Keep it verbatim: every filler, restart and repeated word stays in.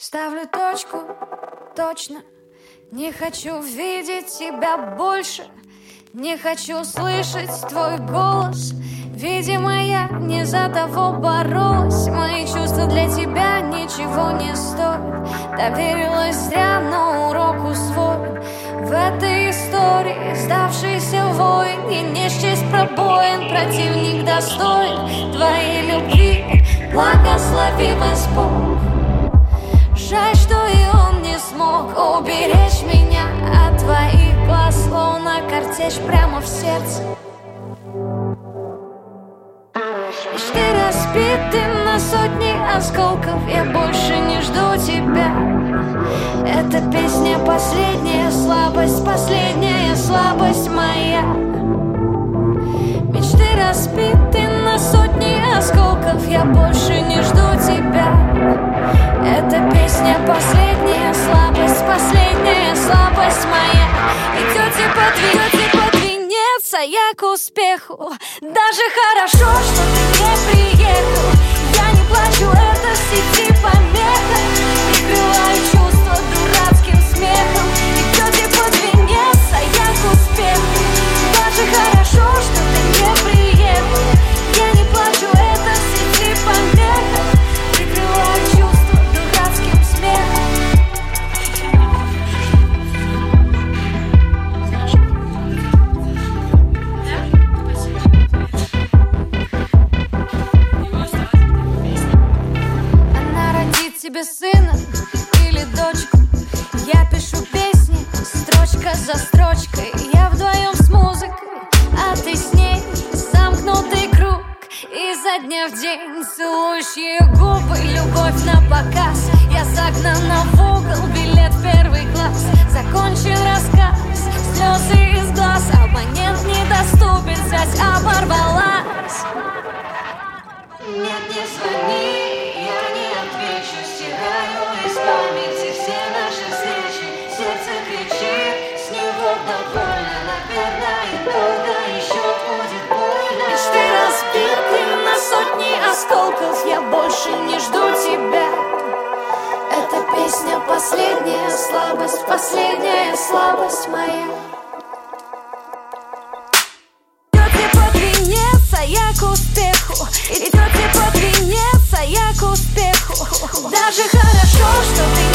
Ставлю точку, точно. Не хочу видеть тебя больше. Не хочу слышать твой голос. Видимо, я не за того боролась. Мои чувства для тебя ничего не стоят. Доверилась зря, но урок усвоен. В этой истории сдавшийся воин и не счесть пробоин. Противник достоин твоей любви. Благослови Господь. Жаль, что и он не смог уберечь меня от твоих глаз, словно картечь прямо в сердце. Мечты разбиты на сотни осколков. Я больше не жду тебя. Эта песня последняя слабость, последняя слабость моя. Мечты разбиты на сотни осколков. Я больше не жду тебя. Эта песня последняя слабость, последняя слабость моя. Идете подвинете под венец, а я к успеху. Даже хорошо, что ты не приехал. Я не плачу, это в сети помеха. Прикрываю чувства дурацким смехом. Идете под венец, а я к успеху. Даже хорошо, что ты не приехал. Я не плачу, это в сети помеха. Прикрываю чувства дурацким смехом. Она родит тебе сына или дочку. Я пишу песни строчка за строчкой. Я вдвоем с музыкой, а ты с ней. Замкнутый круг изо дня в день. Целуешь ее губы, любовь на показ. Я загнана в угол, билет в первый класс. Закончен рассказ, слезы из глаз. Абонент недоступен, связь оборвалась. Нет, не звони, я не отвечу. Стираю из памяти все наши встречи. Сердце кричит, с него довольно. Наверное, долго еще будет больно. Мечты разбиты на сотни осколков. Я больше не жду тебя. Эта песня последняя слабость, последняя слабость моя. Идете под венец, а я к успеху. Идете под венец, а я к успеху. Даже хорошо, что ты